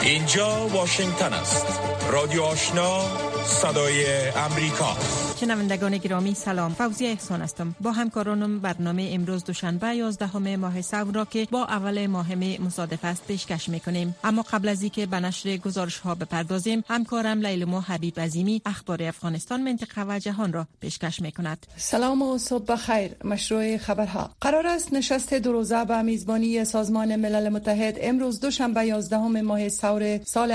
اینجا واشنگتن است. رادیو آشنا، صدای امریکا. شنوندگان گرامی سلام، فوزیه احسان هستم. با همکارانم برنامه امروز دوشنبه 11 ماه سور را که با اول ماه مه مصادف است پیشکش میکنیم. اما قبل از اینکه به نشر گزارش ها بپردازیم، همکارم لیلما حبیب عظیمی اخبار افغانستان، منطقه و جهان را پیشکش میکند. سلام و صبح بخیر. مشروع خبرها. قرار است نشست دو روزه به میزبانی سازمان ملل متحد امروز دوشنبه 11 ماه سور سال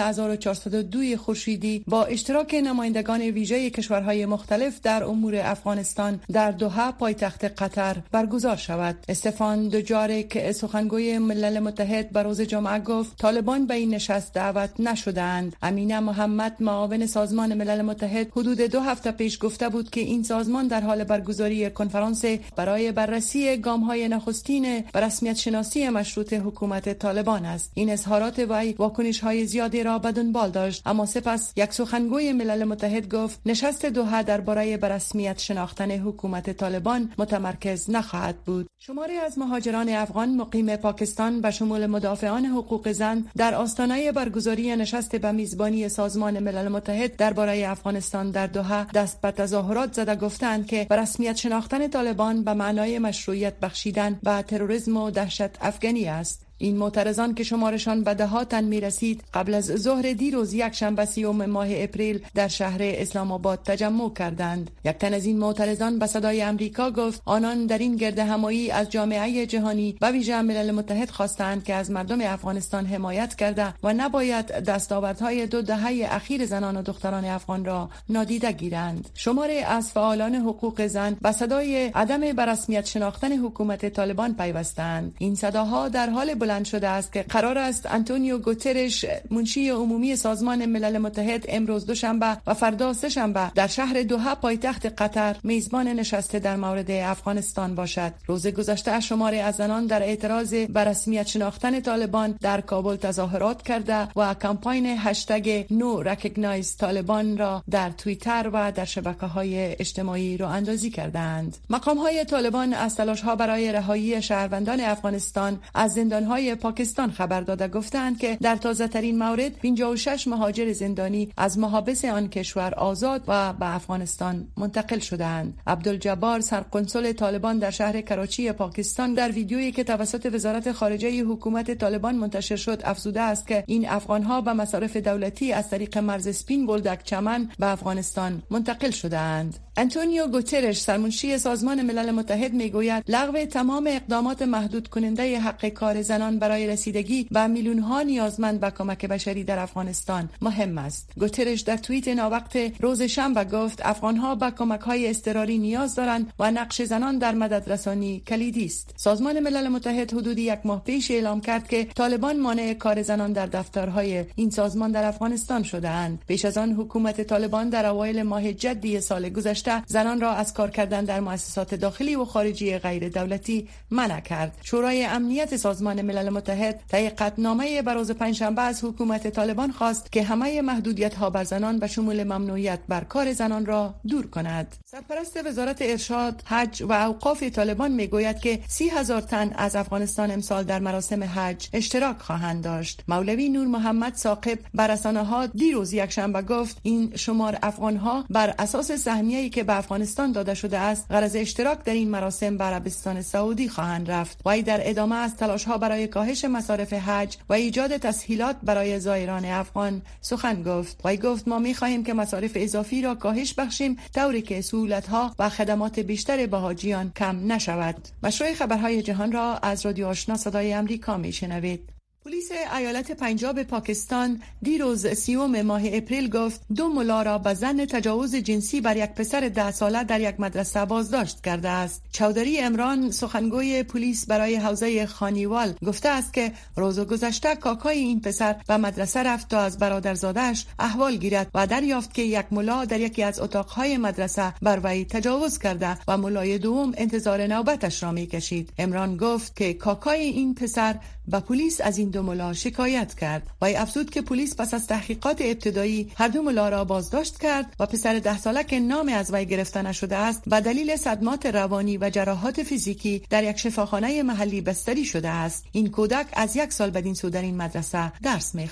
1402 خورشیدی با اشتراک نمایندگان ویژه کشورهای مختلف در امور افغانستان در دوحه پایتخت قطر برگزار شود. استفان دوجاریک سخنگوی ملل متحد به روز جمعه گفت طالبان به این نشست دعوت نشده‌اند. امینه محمد معاون سازمان ملل متحد حدود 2 هفته پیش گفته بود که این سازمان در حال برگزاری کنفرانس برای بررسی گام‌های نخستین به رسمیت شناسی مشروط حکومت طالبان است. این اظهارات وی واکنش‌های زیادی را به دنبال داشت، اما سپس یک سخنگوی ملل متحد گفت نشست دوحه درباره به رسمیت شناختن حکومت طالبان متمرکز نخواهد بود. شماری از مهاجران افغان مقیم پاکستان به شمول مدافعان حقوق زن در آستانه برگزاری نشست به میزبانی سازمان ملل متحد درباره افغانستان در دوحه دست به تظاهرات زده گفتند که به رسمیت شناختن طالبان به معنای مشروعیت بخشیدن به تروریسم و دهشت افغانی است. این معترضان که شمارشان به ده‌ها تن می‌رسید قبل از ظهر دیروز یک شنبه 30 ماه اپریل در شهر اسلام آباد تجمع کردند. یک تن از این معترضان به صدای امریکا گفت آنان در این گرد همایی از جامعه جهانی و ویژه ملل متحد خواستند که از مردم افغانستان حمایت کرده و نباید دستاوردهای 2 دهه اخیر زنان و دختران افغان را نادیده گیرند. شماری از فعالان حقوق زن به صدای عدم به رسمیت شناختن حکومت طالبان پیوستند. این صداها در حال بلند شده است که قرار است آنتونیو گوترش منشی عمومی سازمان ملل متحد امروز دوشنبه و فردا سه‌شنبه در شهر دوحه پایتخت قطر میزبان نشست در مورد افغانستان باشد. روز گذشته شماری از زنان در اعتراض به رسمیت شناختن طالبان در کابل تظاهرات کرده و کمپاین هشتگ نو رکگنایز طالبان را در توییتر و در شبکه‌های اجتماعی راه اندازی کردند. مقام‌های طالبان از تلاش‌ها برای رهایی شهروندان افغانستان از زندان‌های پاکستان خبر داده گفتند که در تازه ترین مورد 56 مهاجر زندانی از محابس آن کشور آزاد و به افغانستان منتقل شدند. عبدالجبار سرقنصل طالبان در شهر کراچی پاکستان در ویدیویی که توسط وزارت خارجه حکومت طالبان منتشر شد افزوده است که این افغان‌ها به مصارف دولتی از طریق مرز سپین بولدک چمن به افغانستان منتقل شدند. آنتونیو گوترش سرمنشی سازمان ملل متحد میگوید لغو تمام اقدامات محدود کننده حق کار زنان برای رسیدگی به میلیون‌ها نیازمند به کمک بشری در افغانستان مهم است. گوترش در توییت ناوقت روز شنبه گفت افغان‌ها به کمک‌های اضطراری نیاز دارند و نقش زنان در مدد رسانی کلیدی است. سازمان ملل متحد حدود 1 ماه پیش اعلام کرد که طالبان مانع کار زنان در دفترهای این سازمان در افغانستان شده‌اند. پیش از آن حکومت طالبان در اوایل ماه جدی سال گذشته زنان را از کار کردن در مؤسسات داخلی و خارجی غیر دولتی منع کرد. شورای امنیت سازمان ملل متحد طی قطعنامه بر روز پنجشنبه از حکومت طالبان خواست که همه محدودیت‌ها بر زنان به شمول ممنوعیت بر کار زنان را دور کند. سرپرست وزارت ارشاد، حج و اوقاف طالبان میگوید که 30,000 تن از افغانستان امسال در مراسم حج اشتراک خواهند داشت. مولوی نور محمد ثاقب بر رسانه‌ها دیروز یک شنبه گفت این شمار افغان‌ها بر اساس سهمیه‌ای که به افغانستان داده شده است غرض اشتراک در این مراسم به عربستان سعودی خواهند رفت. وی در ادامه از تلاش‌ها برای کاهش مصارف حج و ایجاد تسهیلات برای زائران افغان سخن گفت. وی گفت ما می‌خواهیم که مصارف اضافی را کاهش بخشیم طوری که سهولت‌ها و خدمات بیشتر به حاجیان کم نشود. مشروع خبرهای جهان را از رادیو آشنا صدای امریکا میشنوید. پلیس ایالت پنجاب پاکستان دیروز 30 ماه اپریل گفت 2 ملا را به ظن تجاوز جنسی بر یک پسر 10 ساله در یک مدرسه بازداشت کرده است. چودری عمران سخنگوی پلیس برای حوزه خانیوال گفته است که روز گذشته کاکای این پسر به مدرسه رفت تا از برادرزاده‌اش احوال گیرد و دریافت که یک ملا در یکی از اتاقهای مدرسه بر وی تجاوز کرده و ملای دوم انتظار نوبتش را می‌کشید. عمران گفت که کاکای این پسر به پلیس از این 2 ملا شکایت کرد. وی افزود که پلیس پس از تحقیقات ابتدایی هر 2 ملا را بازداشت کرد و پسر 10 ساله که نام از وی گرفته نشده است به دلیل صدمات روانی و جراحات فیزیکی در یک شفاخانه محلی بستری شده است. این کودک از 1 سال بدین سو در این مدرسه درس می‌خواند.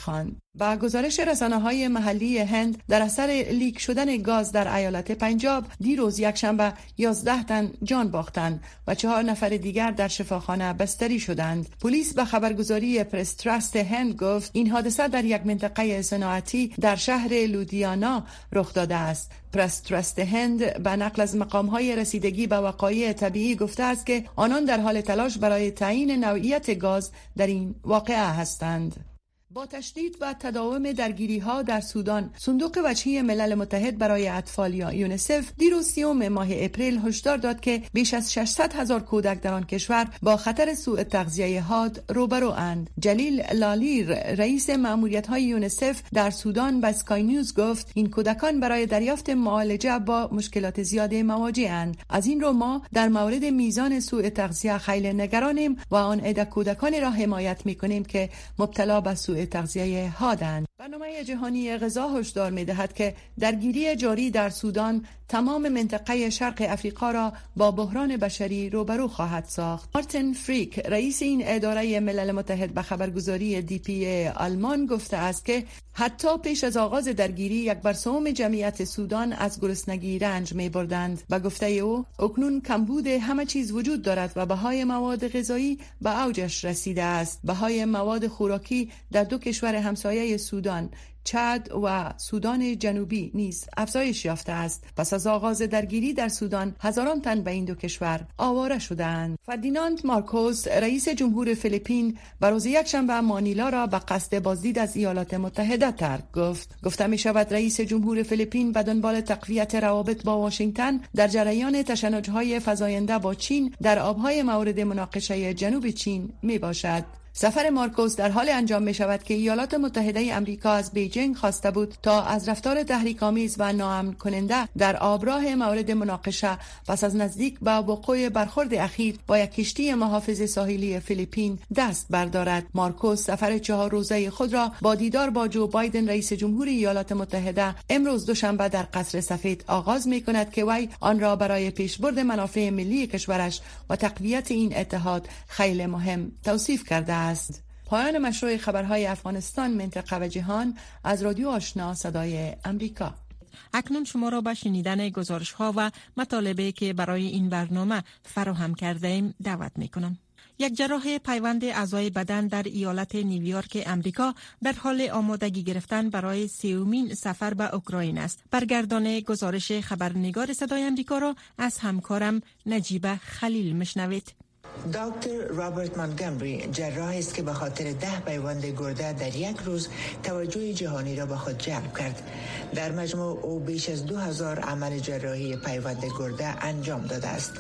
با گزارش رسانه‌های محلی هند، در اثر لیک شدن گاز در ایالت پنجاب دیروز یکشنبه 11 تن جان باختند و 4 نفر دیگر در شفاخانه بستری شدند. پلیس به خبرگزاری پرس تراست هند گفت این حادثه در یک منطقه صناعتی در شهر لودیانا رخ داده است. پرس تراست هند به نقل از مقام‌های رسیدگی به وقایع طبیعی گفته است که آنان در حال تلاش برای تعیین نوعیت گاز در این واقعه هستند. با تشدید و تداوم درگیری‌ها در سودان، صندوق وجهی ملل متحد برای اطفال یا یونیسف دیروز 30 ماه اپریل هشدار داد که بیش از 600,000 کودک در آن کشور با خطر سوء تغذیه حاد روبرواند. جلیل لالیر، رئیس مأموریت‌های یونیسف در سودان، به اسکای نیوز گفت این کودکان برای دریافت معالجه با مشکلات زیاد مواجه‌اند. از این رو ما در مورد میزان سوء تغذیه خیلی نگرانیم و آن عده کودکانی را حمایت می‌کنیم که مبتلا به سوء تغذیه حادند. برنامه جهانی غذا هشدار می‌دهد که درگیری جاری در سودان تمام منطقه شرق افریقا را با بحران بشری روبرو خواهد ساخت. مارتین فریک، رئیس این اداره ملل متحد به خبرگزاری DPA آلمان گفته است که حتی پیش از آغاز درگیری 1/3 جمعیت سودان از گرسنگی رنج می‌بردند. به گفته او اکنون کمبود همه چیز وجود دارد و بهای مواد غذایی به اوجش رسیده است. بهای مواد خوراکی در 2 کشور همسایه سودان، چاد و سودان جنوبی نیز افزایش یافته است. پس از آغاز درگیری در سودان هزاران تن به این 2 کشور آواره شدند. فردیناند مارکوس، رئیس جمهور فیلیپین، روز یکشنبه مانیلا را به قصد بازدید از ایالات متحده ترک گفت. گفته می شود رئیس جمهور فیلیپین به دنبال تقویت روابط با واشنگتن در جریان تشنج‌های فزاینده با چین در آبهای مورد مناقشه جنوب چین می باشد. سفر مارکوس در حال انجام می شود که ایالات متحده امریکا از بیجینگ خواسته بود تا از رفتار تحریک‌آمیز و ناامن کننده در آبراه مورد مناقشه پس از نزدیک به وقوع برخورد اخیر با یک کشتی محافظ ساحلی فیلیپین دست بردارد. مارکوس سفر 4 روزه خود را با دیدار با جو بایدن رئیس جمهور ایالات متحده امروز دوشنبه در قصر سفید آغاز می کند که وی آن را برای پیشبرد منافع ملی کشورش و تقویت این اتحاد خیلی مهم توصیف کرده است. پایان مشروع خبرهای افغانستان، منطقه و جهان از رادیو آشنا صدای امریکا. اکنون شما را به شنیدن گزارش‌ها و مطالبی که برای این برنامه فراهم کرده ایم دعوت می‌کنم. یک جراح پیوند اعضای بدن در ایالت نیویورک امریکا در حال آمادگی گرفتن برای 30مین سفر به اوکراین است. برگردان گزارش خبرنگار صدای امریکا را از همکارم نجیبه خلیل مشنوید. دکتر رابرت مانتگومری جراح است که به خاطر 10 پیوند گرده در یک روز توجه جهانی را به خود جلب کرد. در مجموع او بیش از 2000 عمل جراحی پیوند گرده انجام داده است.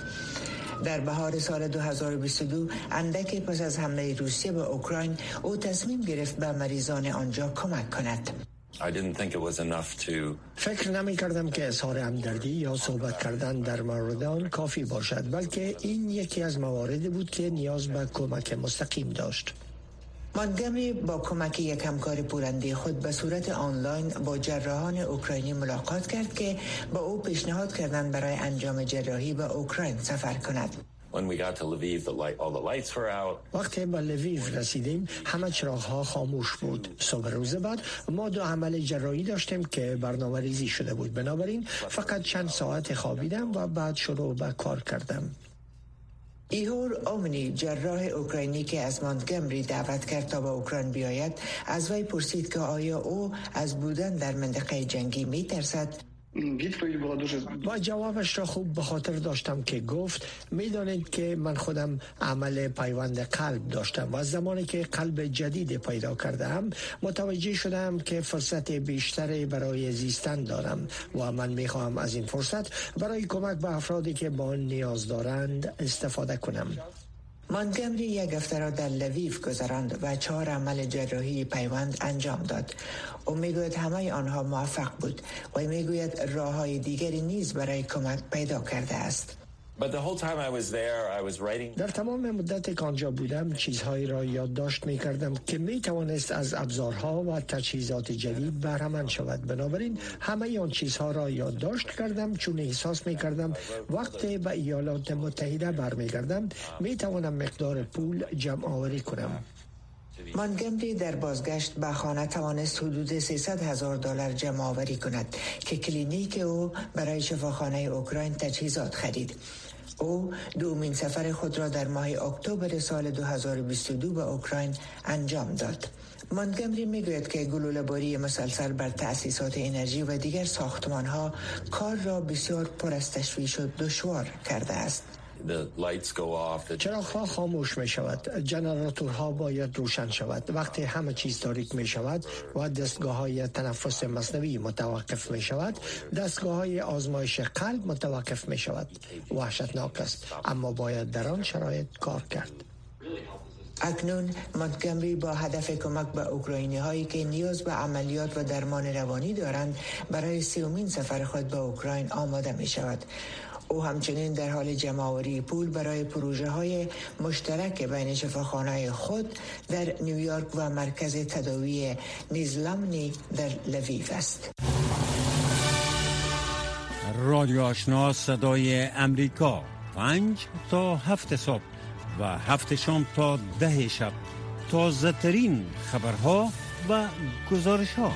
در بهار سال 2022 اندکی پس از حمله روسیه به اوکراین او تصمیم گرفت به مریضان آنجا کمک کند. فکر نمی کردم که اظهار همدردی یا صحبت کردن در مورد آن کافی باشد، بلکه این یکی از مواردی بود که نیاز به کمک مستقیم داشت. مانتگومری با کمک یک همکار پولندی خود به صورت آنلاین با جراحان اوکراینی ملاقات کرد که با او پیشنهاد کردند برای انجام جراحی به اوکراین سفر کند. وقتی به لویو رسیدیم همه چراغ‌ها خاموش بود. صبح روز بعد ما 2 عمل جراحی داشتیم که برنامه ریزی شده بود، بنابراین فقط چند ساعت خوابیدم و بعد شروع به کار کردم. ایهور اومنی، جراح اوکراینی که از مانتگومری دعوت کرد تا به اوکراین بیاید، از وی پرسید که آیا او از بودن در منطقه جنگی می ترسد. و جوابش را خوب به خاطر داشتم که گفت میدانید که من خودم عمل پیوند قلب داشتم و از زمانی که قلب جدید پیدا کردم متوجه شدم که فرصت بیشتری برای زیستن دارم و من میخواهم از این فرصت برای کمک به افرادی که با آن نیاز دارند استفاده کنم. مانتگومری 1 هفته را در لویو گذراند و 4 عمل جراحی پیوند انجام داد. او میگوید همه آنها موفق بود و میگوید راههای دیگری نیز برای کمک پیدا کرده است. در تمام مدت که آنجا بودم چیزهایی را یادداشت می کردم که می توانست از ابزارها و تجهیزات جدید بهره‌مند شود. بنابراین همه آن چیزها را یادداشت کردم چون احساس می کردم وقتی به ایالات متحده برمیگردم می توانم مقدار پول جمع آوری کنم. مانتگمری در بازگشت به خانه توانست حدود $300,000 جمع آوری کند که کلینیک او برای شفاخانه اوکراین تجهیزات خرید. او دومین سفر خود را در ماه اکتبر سال 2022 به اوکراین انجام داد. مانتگمری میگوید که گلوله‌باری مسلسل بر تأسیسات انرژی و دیگر ساختمان‌ها کار را بسیار پر از تشویش و دشوار کرده است. چراغ‌ها خاموش می شود، جنراتورها باید روشن شود. وقتی همه چیز تاریک می شود و دستگاه‌های تنفس مصنوعی متوقف می شود، دستگاه‌های آزمایش قلب متوقف می شود. وحشتناک است، اما باید در آن شرایط کار کرد. اکنون مانتگمری با هدف کمک به اوکراینی هایی که نیاز به عملیات و درمان روانی دارند برای 30مین سفر خود به اوکراین آماده می شود. او همچنین در حال جمع‌آوری پول برای پروژه های مشترک بین شفاخانه خود در نیویورک و مرکز تداوی نیزلامنی در لویو است. رادیو آشنا صدای امریکا 5 تا 7 صبح و 7 شام تا 10 شب. تازه ترین خبرها و گزارش ها.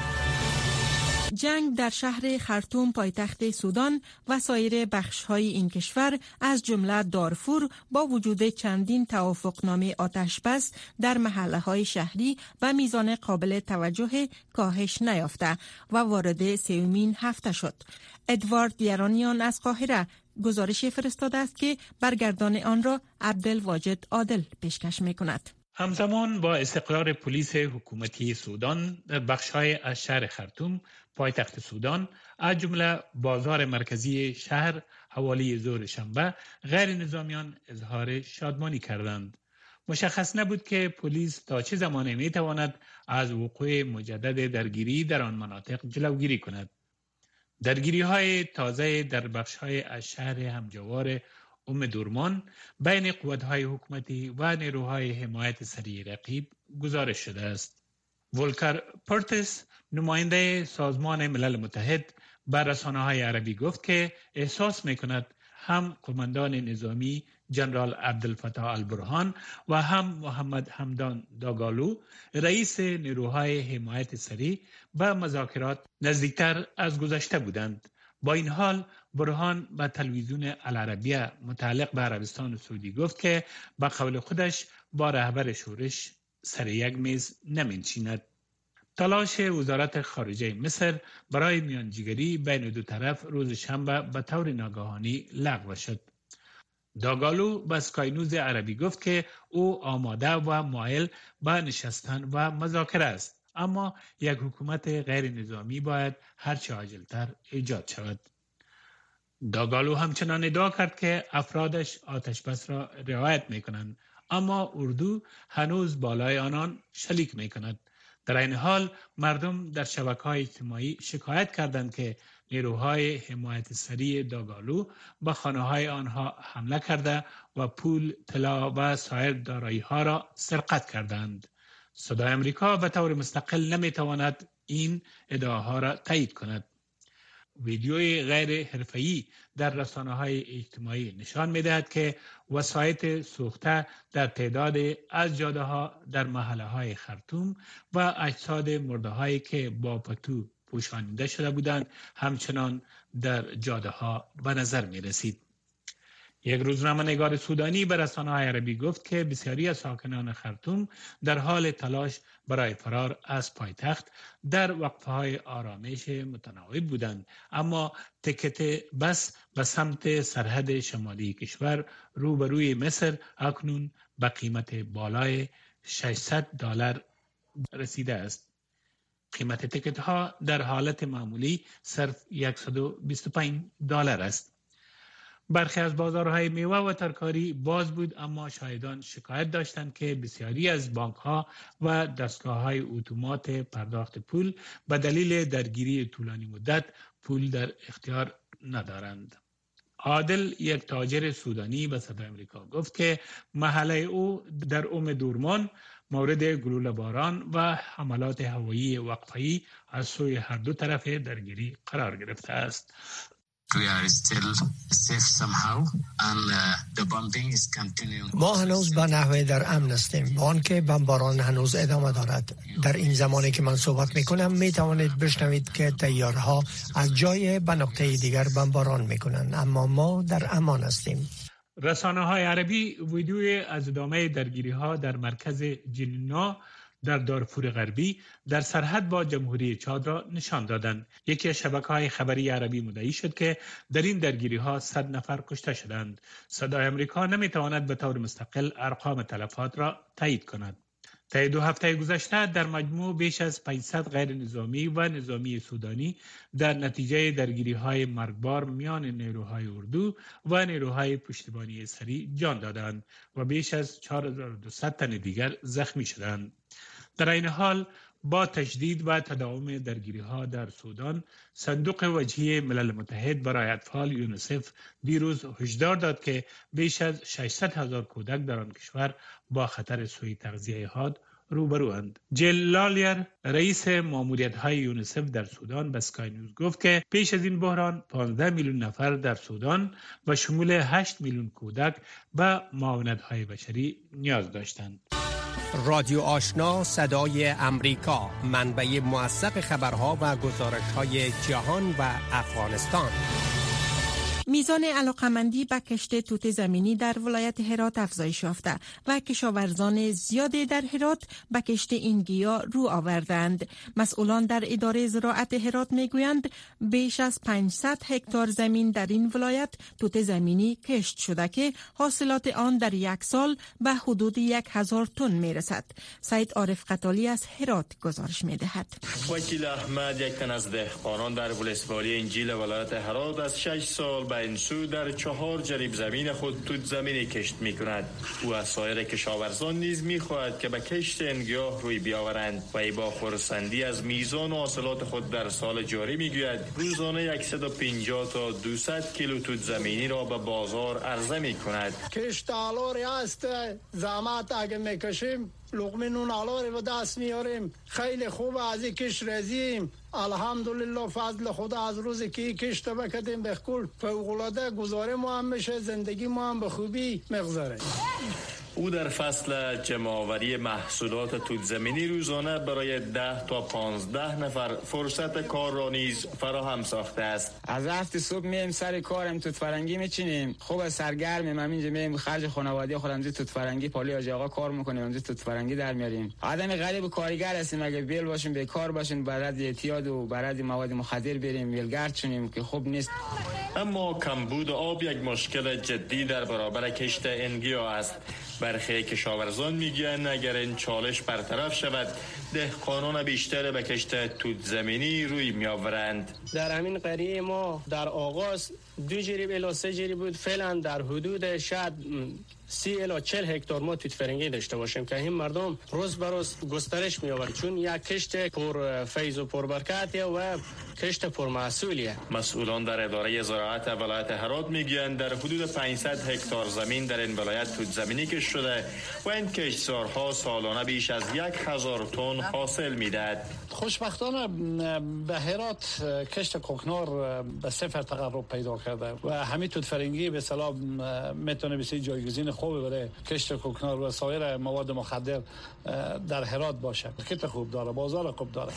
جنگ در شهر خرطوم پایتخت سودان و سایر بخش‌های این کشور از جمله دارفور با وجود چندین توافقنامه آتشبس در محله‌های شهری و میزان قابل توجه کاهش نیافته و وارد 3مین هفته شد. ادوارد یرانیان از قاهره گزارش فرستاده است که برگردان آن را عبدالواجد عادل پیشکش می‌کند. همزمان با استقرار پلیس حکومتی سودان در بخش‌های از شهر خرطوم پایتخت سودان از جمله بازار مرکزی شهر حوالی ظهر شنبه غیر نظامیان اظهار شادمانی کردند. مشخص نبود که پلیس تا چه زمانی می‌تواند از وقوع مجدد درگیری در آن مناطق جلوگیری کند. درگیری‌های تازه در بخش‌های از شهر همجوار دورمان بین قوت‌های حکومتی و نیروهای حمایت سریع رقیب گزارش شده است. ولکر پرتس نماینده سازمان ملل متحد بر رسانه‌های عربی گفت که احساس می‌کند هم قماندان نظامی جنرال عبدالفتاح البرهان و هم محمد حمدان داگالو رئیس نیروهای حمایت سریع به مذاکرات نزدیکتر از گذشته بودند. با این حال برهان به تلویزیون العربیه متعلق به عربستان سعودی گفت که به قول خودش با رهبر شورش سر یک میز نمی‌نشیند. تلاش وزارت خارجه مصر برای میانجیگری بین دو طرف روز شنبه به طور ناگهانی لغو شد. داگالو به اسکای نیوز عربی گفت که او آماده و مایل به نشستن و مذاکره است، اما یک حکومت غیر نظامی باید هرچه عاجلتر ایجاد شود. داگالو همچنان ادعا کرد که افرادش آتشبس را رعایت می کنند، اما اردو هنوز بالای آنان شلیک می کند. در این حال مردم در شبکه‌های اجتماعی شکایت کردند که نیروهای حمایت سریع داگالو به خانه‌های آنها حمله کرده و پول، طلا و سایر دارایی‌ها را سرقت کردند. صدای امریکا به طور مستقل نمی‌تواند این ادعاها را تایید کند. ویدیوی غیر حرفه‌ای در رسانه‌های اجتماعی نشان می‌دهد که وسایط سوخته در تعداد از جاده‌ها در محله‌های خرطوم و اجساد مرده‌هایی که با پتو پوشانیده شده بودند همچنان در جاده‌ها به نظر می‌رسید. یک روزنامه‌نگار سودانی به رسانه‌های عربی گفت که بسیاری از ساکنان خرطوم در حال تلاش برای فرار از پایتخت در وقفه‌های آرامش متناوب بودند، اما تکت بس به سمت سرحد شمالی کشور روبروی مصر اکنون به قیمت بالای $600 رسیده است. قیمت تکت ها در حالت معمولی صرف $125 است. برخی از بازارهای میوه و ترکاری باز بود، اما شاهدان شکایت داشتند که بسیاری از بانک‌ها و دستگاه‌های اتومات پرداخت پول به دلیل درگیری طولانی مدت پول در اختیار ندارند. عادل، یک تاجر سودانی، به صدای امریکا گفت که محله او در دورمان مورد گلوله باران و حملات هوایی وقفه‌ای از سوی هر دو طرف درگیری قرار گرفته است. ما هنوز به نحوه در امن هستیم، با آنکه بمباران هنوز ادامه دارد. در این زمانی که من صحبت میکنم می توانید بشنوید که طیارها از جای به نقطه دیگر بمباران میکنند، اما ما در امان هستیم. رسانه‌های عربی ویدیوی از ادامه درگیری‌ها در مرکز جلینا در دارفور غربی در سرحد با جمهوری چاد را نشان دادند. یکی از شبکه‌های خبری عربی مدعی شد که در این درگیری‌ها 100 نفر کشته شدند. صدای آمریکا نمی‌تواند به طور مستقل ارقام تلفات را تایید کند. طی 2 هفته گذشته در مجموع بیش از 500 غیر نظامی و نظامی سودانی در نتیجه درگیری‌های مرگبار میان نیروهای اردو و نیروهای پشتیبانی سریع جان دادند و بیش از 4200 تن دیگر زخمی شدند. در این حال با تشدید و تداوم درگیری‌ها در سودان، صندوق وجهی ملل متحد برای اطفال یونیسف دیروز هشدار داد که بیش از 600,000 کودک در آن کشور با خطر سوء تغذیه حاد روبروند. جیل لالیر رئیس ماموریت‌های یونیسف در سودان به اسکای نیوز گفت که پیش از این بحران 15 میلیون نفر در سودان و شمول 8 میلیون کودک به معاونت‌های بشری نیاز داشتند. رادیو آشنا صدای امریکا، منبع موثق خبرها و گزارش‌های جهان و افغانستان. میزان علاقمندی به کشت توت زمینی در ولایت هرات افزایش یافته و کشاورزان زیادی در هرات به کشت این گیاه رو آوردند. مسئولان در اداره زراعت هرات میگویند بیش از 500 هکتار زمین در این ولایت توت زمینی کشت شده که حاصلات آن در یک سال به حدود 1000 تن میرسد. سید عارف قتالی از هرات گزارش میدهد. وکیل احمد، یک تن از دهقانان در ولسوالی انجیل ولایت هرات، از 6 سال به این سو در 4 جریب زمین خود توت زمینی کشت می کند. او از سایر کشاورزان نیز می خواهد که به کشت این گیاه روی بیاورند و ای با خرسندی از میزان و حاصلات خود در سال جاری می گوید روزانه 150 تا 200 کیلو توت زمینی را به بازار عرضه می کند. کشت آلاری است، زحمت اگه میکشیم لقمه نون آلاری و دست میاریم. خیلی خوب از این کشت رزیم. الحمدلله فضل خدا از روزی که کشت بکدیم به کل فوق‌العاده گزاره ما هم میشه، زندگی ما هم به خوبی مگذره. او در فصل جمع‌آوری محصولات توت زمینی روزانه برای 10 تا 15 نفر فرصت کار را نیز فراهم ساخته است. از وقتی صبح میایم سر کارم توت فرنگی میچینیم، خوب سرگرمیم، همینجا میایم خرج خانواده خودم زی توت فرنگی پالی آجی آقا کار میکنیم، اونجا توت فرنگی در میاریم. آدم غریب و کارگر هستیم، اگه بیل باشیم بیکار باشیم برای اعتیاد و برای مواد مخدر بریم ویلگرد شونیم که خوب نیست. اما کمبود آب یک مشکل جدی در برابر کشت این گیاه است. برخی کشاورزان میگویند اگر این چالش برطرف شود دهقانان بیشتر به کشت توت زمینی روی میآورند. در همین قریه ما در آغاز 2 جریب الی 3 جریب بود، فعلا در حدود شاید 30 الی 40 هکتار ما توت فرنگی داشته باشیم که این مردم روز به روز گسترش می‌یابد، چون یک کشت پر فیض و پر برکت و کشت پر محصولیه. مسئولان در اداره زراعت ولایت هرات میگویند در حدود 500 هکتار زمین در این ولایت توت زمینی کشت شده و این کشتزارها سالانه بیش از 1000 تن حاصل میدهد. خوشبختانه به هرات کشت کوکنار به صفر تقرب پیدا کرده و همین توت فرنگی به اصطلاح میتونه بسیار جایگزین خوبی برای کشت کوکنار و سایر مواد مخدر در هرات باشه. کشت خوب داره، بازار خوب داره.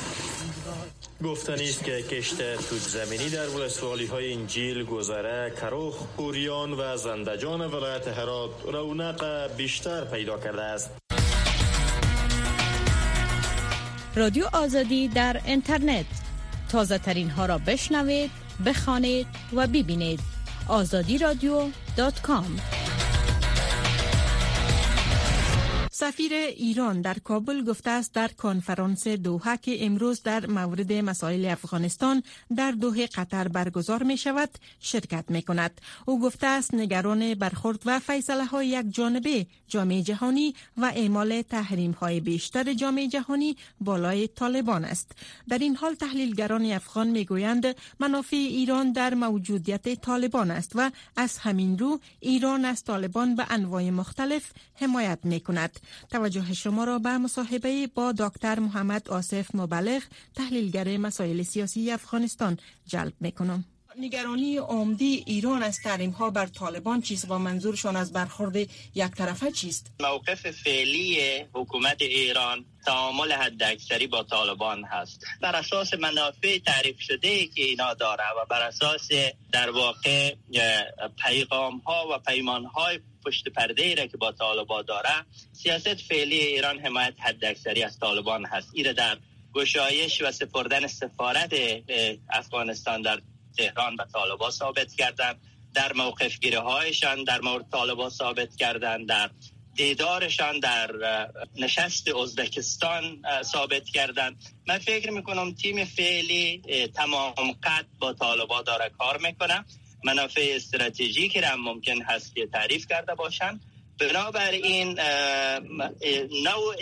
گفتنی است که کشت توت زمینی در ولسوالی‌های انجیل، گذره، کروخ، پوریان و زندجان ولایت هرات رونق بیشتر پیدا کرده است. رادیو آزادی در اینترنت، تازه ترین ها را بشنوید، بخوانید و ببینید. azadiradio.com. سفیر ایران در کابل گفته است در کنفرانس دوحه که امروز در مورد مسائل افغانستان در دوحه قطر برگزار می شود شرکت می کند. او گفته است نگران برخورد و فیصله های یک جانبه جامعه جهانی و اعمال تحریم های بیشتر جامعه جهانی بالای طالبان است. در این حال تحلیلگران افغان می گویند منافع ایران در موجودیت طالبان است و از همین رو ایران از طالبان به انواع مختلف حمایت می کند. توجه شما را به مصاحبه با دکتر محمد آصف مبلغ، تحلیلگر مسائل سیاسی افغانستان جلب می‌کنم. نگرانی عمده ایران از تحریم‌ها بر طالبان چیست و منظورشان از برخورد یک طرفه چیست؟ موقف فعلی حکومت ایران تعامل حداکثری با طالبان هست بر اساس منافع تعریف شده که اینا داره و بر اساس در واقع پیغام‌ها و پیمان‌های پشت پرده را که با طالبان داره. سیاست فعلی ایران حمایت حداکثری از طالبان هست. این در گشایش و سپردن سفارت افغانستان در تهران به طالبان ثابت کردن، در موقف گیری هایشان در مورد طالبان ثابت کردن، در دیدارشان در نشست ازبکستان ثابت کردن. من فکر میکنم تیم فعلی تمام قد با طالبان داره کار میکنه. منافع استراتژیکی را ممکن هست که تعریف کرده باشند. بنابراین نوع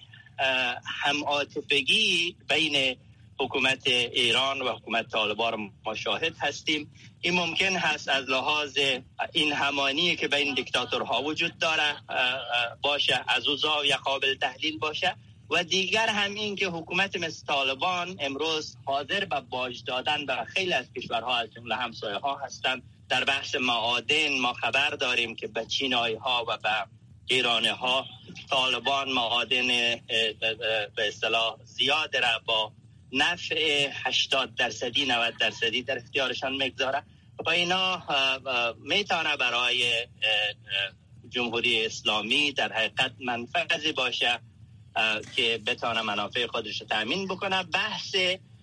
همعاطفگی بین حکومت ایران و حکومت طالبان ما شاهد هستیم. این ممکن هست از لحاظ این همانی که بین دیکتاتورها وجود داره باشه، از او زاویه قابل تحلیل باشه، و دیگر هم این که حکومت مثل طالبان امروز حاضر به باج دادن به خیلی از کشورها از جمله همسایه ها هستند. در بحث معادن ما خبر داریم که به چینایی ها و به ایرانی ها طالبان معادن به اصطلاح زیاد را با نفع 80% 90% در اختیارشان میگذاره. و اینا میتونه برای جمهوری اسلامی در حقیقت منفعتی باشه که بتونه منافع خودش رو تأمین بکنه. بحث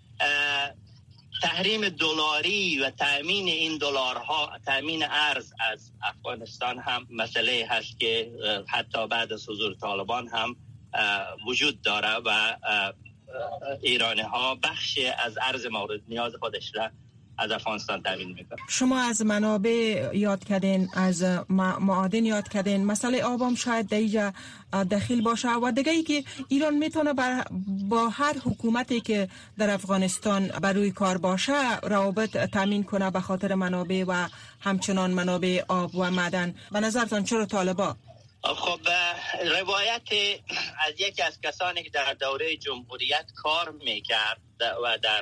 تحریم دلاری و تأمین این دلارها، تأمین ارز از افغانستان هم مسئله هست که حتی بعد از حضور طالبان هم وجود داره و ایرانی ها بخش از ارز مورد نیاز خودش را از افغانستان تامین میکنه. شما از منابع یاد کردین، از معادن یاد کردین، مسئله آب هم شاید در اینجا دخیل باشه و دیگه ای که ایران میتونه با هر حکومتی که در افغانستان بر روی کار باشه روابط تامین کنه به خاطر منابع و همچنان منابع آب و معدن. به نظرتان چرا طالبان؟ خب روایت از یکی از کسانی که در دوره جمهوریت کار میکرد و در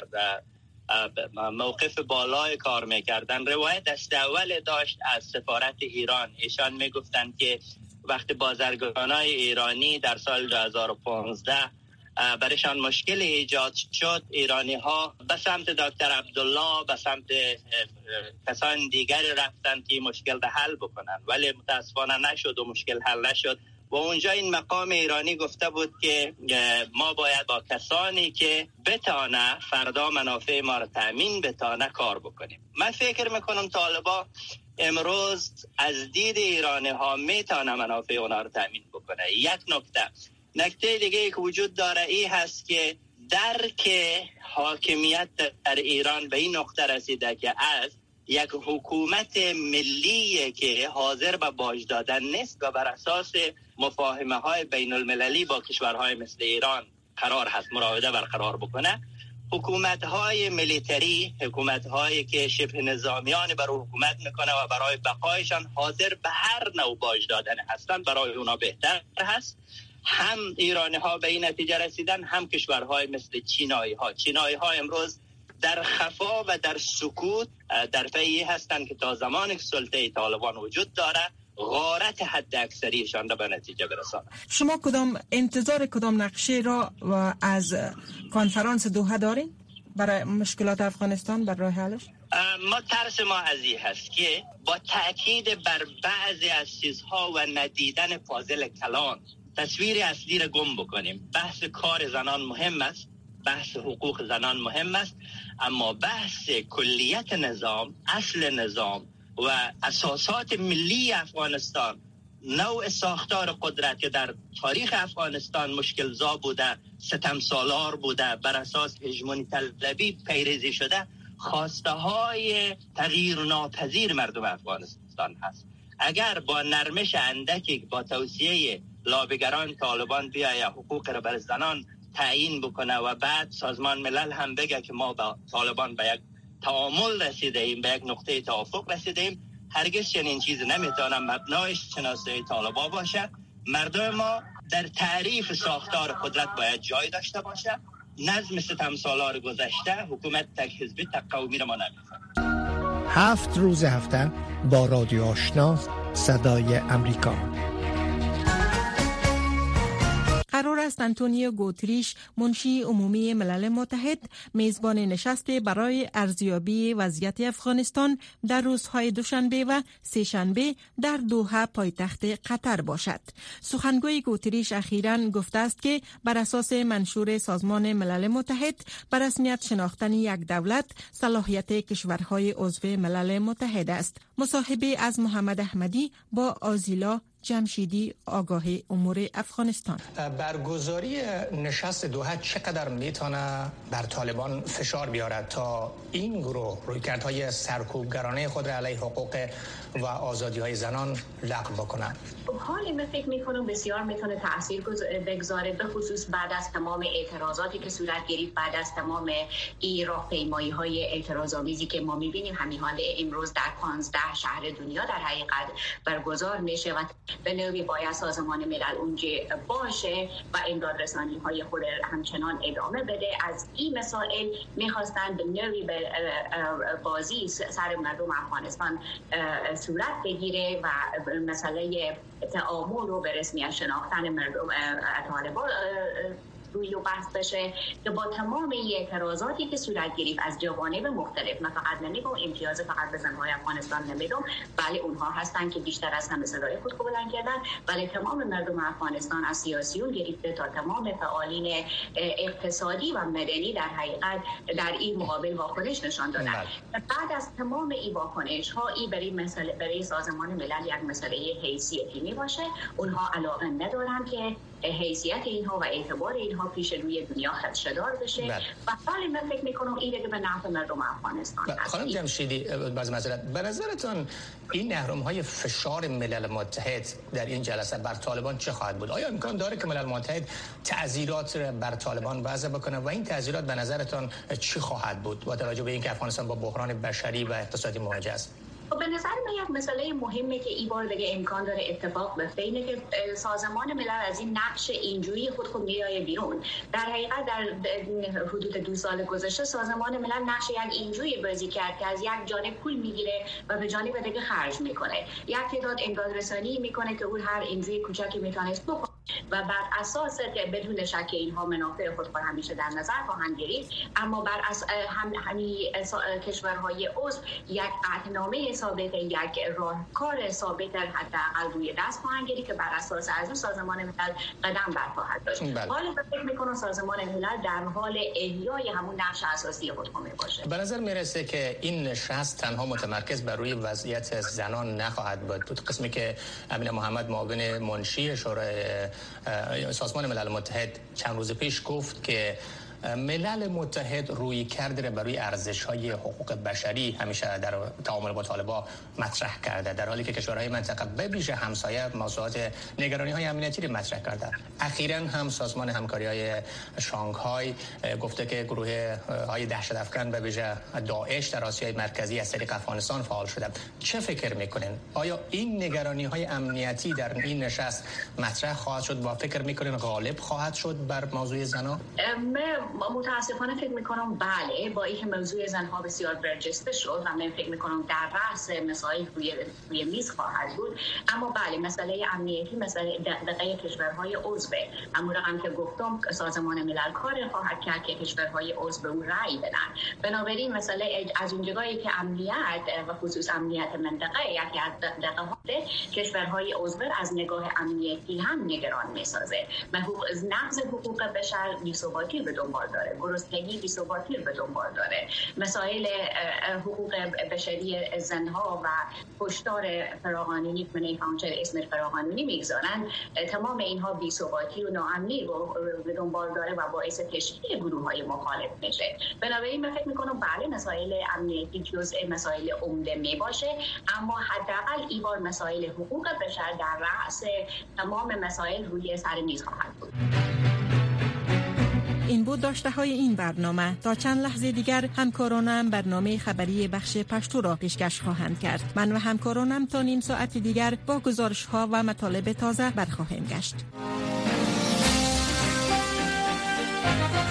موقف بالای کار میکردن، روایت دست اول داشت از سفارت ایران. ایشان میگفتن که وقتی بازرگانای ایرانی در سال 2015 برایشان مشکل ایجاد شد، ایرانی ها به سمت دکتر عبدالله، به سمت کسان دیگری رفتن که مشکل را حل بکنن، ولی متاسفانه نشد و مشکل حل نشد. و اونجا این مقام ایرانی گفته بود که ما باید با کسانی که بتانه فردا منافع ما را تأمین بتانه کار بکنیم. من فکر میکنم طالبان امروز از دید ایرانی ها میتانه منافع اونا را تأمین بکنه. یک نکته دیگه که وجود داره این هست که درک حاکمیت در ایران به این نقطه رسیده که از یک حکومت ملی که حاضر به باج دادن نیست و بر اساس مفاهمه های بین المللی با کشورهای مثل ایران قرار هست مراوده برقرار بکنه، حکومت های ملیتری، حکومت هایی که شبه نظامیان بر حکومت میکنه و برای بقایشان حاضر به هر نوع باج دادن هستند، برای اونا بهتر هست. هم ایرانی ها به این نتیجه رسیدن، هم کشورهای مثل چینایی ها امروز در خفا و در سکوت در پی هستند که تا زمانی که سلطه طالبان وجود داره غارت حد اکثریشان را به نتیجه برسانند. شما انتظار کدام نقشه را از کنفرانس دوحه دارین برای مشکلات افغانستان بر راه حلش؟ ما ترس ما از این هست که با تأکید بر بعضی از چیزها و ندیدن فاضل کلان تصویر اصلی را گم بکنیم. بحث کار زنان مهم است، بحث حقوق زنان مهم است، اما بحث کلیت نظام، اصل نظام و اساسات ملی افغانستان، نوع ساختار قدرت که در تاریخ افغانستان مشکلزا بوده، ستم سالار بوده، بر اساس هژمونی طلبی پیریزی شده، خواسته های تغییر ناپذیر مردم افغانستان هست. اگر با نرمش اندکی با توصیه لابیگران طالبان بیاید حقوق را بر زنان تعیین بکنه و بعد سازمان ملل هم بگه که ما با طالبان به یک تعامل رسیده ایم، به یک نقطه توافق رسیده ایم، هرگز چنین چیزی نمیتونه مبنای شناسایی طالبان باشه. مردم ما در تعریف ساختار قدرت باید جای داشته باشه. نظم ستم سالار گذشته، حکومت تک حزبی تک قومی را ما نمیخواهیم. 7 روز هفته با رادیو آشنا صدای امریکا. قرار است انتونیو گوتریش منشی عمومی ملل متحد میزبان نشست برای ارزیابی وضعیت افغانستان در روزهای دوشنبه و سه‌شنبه در دوحه پایتخت قطر باشد. سخنگوی گوتریش اخیراً گفته است که بر اساس منشور سازمان ملل متحد بر رسمیت شناختن یک دولت صلاحیت کشورهای عضو ملل متحد است. مصاحبه از محمد احمدی با آزیلا جمشیدی، آگاه امور افغانستان. برگزاری نشست دوحه چقدر میتونه بر طالبان فشار بیارد تا این گروه رویکردهای سرکوبگرانه خود را علیه حقوق و آزادی‌های زنان لغو بکنند؟ حالی من فکر میکنم بسیار میتونه تأثیر بگذاره، به خصوص بعد از تمام اعتراضاتی که صورت گرفت، بعد از تمام این راهپیمایی‌های اعتراض‌آمیزی که ما میبینیم همین حال امروز در 15 شهر دنیا در حقیقت برگزار میشه و به نوعی باید سازمان ملل اونجا باشه و امداد رسانی‌های خود همچنان ادامه بده. از این مسائل میخواستن به نوعی به بازی سر مردم افغانستان صورت بگیره و مسئله تعامل رو به رسمیت شناختن مردم طالبان روی و بحث بشه که با تمام اعتراضاتی که صورت گرفت از جوانب مختلف، من فقط نمیگم امتیاز فقط به زنهای افغانستان نمیدم، بله اونها هستن که بیشتر از همه صدای خود بلند کردن، ولی تمام مردم افغانستان از سیاسیون گرفته تا تمام فعالین اقتصادی و مدنی در حقیقت در این مقابل واکنش نشان دادن. بعد از تمام این واکنش ها برای سازمان ملل یک مسئله حیثیتی می باشه. اونها علاقه ندارن که حیثیت اینها و اعتبار اینها پیش روی دنیا خدشه‌دار بشه و حالا من فکر میکنم این دیگه به نفع مردم افغانستان هست. خانم جمشیدی، باز معذرت، به نظرتون این اهرم‌های فشار ملل متحد در این جلسه بر طالبان چه خواهد بود؟ آیا امکان داره که ملل متحد تعزیرات بر طالبان وضع بکنه و این تعزیرات به نظرتون چی خواهد بود با توجه به اینکه افغانستان با بحران بشری و اقتصادی مواجه است؟ به نظر من یک مسئله مهمه که این بار دیگه امکان داره اتفاق بیفته اینه که سازمان ملل از این نقش اینجوری خود میایه بیرون. در حقیقت در حدود 2 سال گذشته سازمان ملل نقش یک اینجوری بازی کرد که از یک جانب پول میگیره و به جانب دیگه خرج میکنه. یک تعداد امداد رسانی میکنه که اون هر اینجوری کوچکی میتونست بکنه و بر اساس بدون شک اینها منافع خود همیشه در نظر خواهند گرفت، اما بر همین کشورهای عضو یک قطعنامه ثابت، یک راهکار ثابت حداقل روی دست خواهند گرفت که بر اساس از اون سازمان ملل قدم برخواهد داشت. حالا فکر می‌کنم سازمان ملل در حال احیای همون نقش اساسی خود باشه. به نظر میرسه که این نشست تنها متمرکز بر روی وضعیت زنان نخواهد بود. قسمی که امین محمد معاون منشی شورای سازمان ملل متحد چند روز پیش گفت که ملل متحد روی کرده برای ارزش‌های حقوق بشری همیشه در تعامل با طالبان مطرح کرده، در حالی که کشورهای منطقه به ویژه همسایه موضوعات نگرانی‌های امنیتی را مطرح کرده. اخیراً هم سازمان همکاری‌های شانگهای گفته که گروه‌های دهشت‌افکن به ویژه داعش در آسیای مرکزی از طریق افغانستان فعال شده. چه فکر می‌کنین؟ آیا این نگرانی‌های امنیتی در این نشست مطرح خواهد شد و فکر می‌کنین غالب خواهد شد بر موضوع زنان؟ متاسفانه فکر میکنم بله، با اینکه موضوع زنها بسیار برجسته شد و من فکر میکنم در رأس مسائل روی میز خواهد بود، اما بله مسئله امنیتی مسئله دغدغه کشورهای عضو، اما رقم که گفتم سازمان ملل کار خواهد کرد که کشورهای عضو به اون رأی بدن. بنابراین مسئله از اونجایی که امنیت و خصوص امنیت منطقه یکی از دغدغه‌های کشورهای عضو از نگاه امنیتی هم نگران میسازه. نقض حقوق بشر بی‌ثباتی به دنبال داره، گرسنگی بی‌ثباتی به دنبال داره، مسائل حقوق بشری زنها و کشتار فراقانونی که آنچه اسم فراقانونی میگذارن، تمام اینها بی‌ثباتی و ناامنی رو به دنبال داره و باعث تشکیل گروه‌های مخالف میشه. بنابراین من فکر می‌کنم بله مسائل امنیتی جزء مسائل عمده میباشه، اما حداقل این بار مسائل حقوق بشر در رأس تمام مسائل روی سر میز خواهد بود. این بود داشته های این برنامه. تا چند لحظه دیگر همکارانم برنامه خبری بخش پشتو را پیشکش خواهند کرد. من و همکارانم تا نیم ساعت دیگر با گزارش ها و مطالب تازه برخواهیم گشت.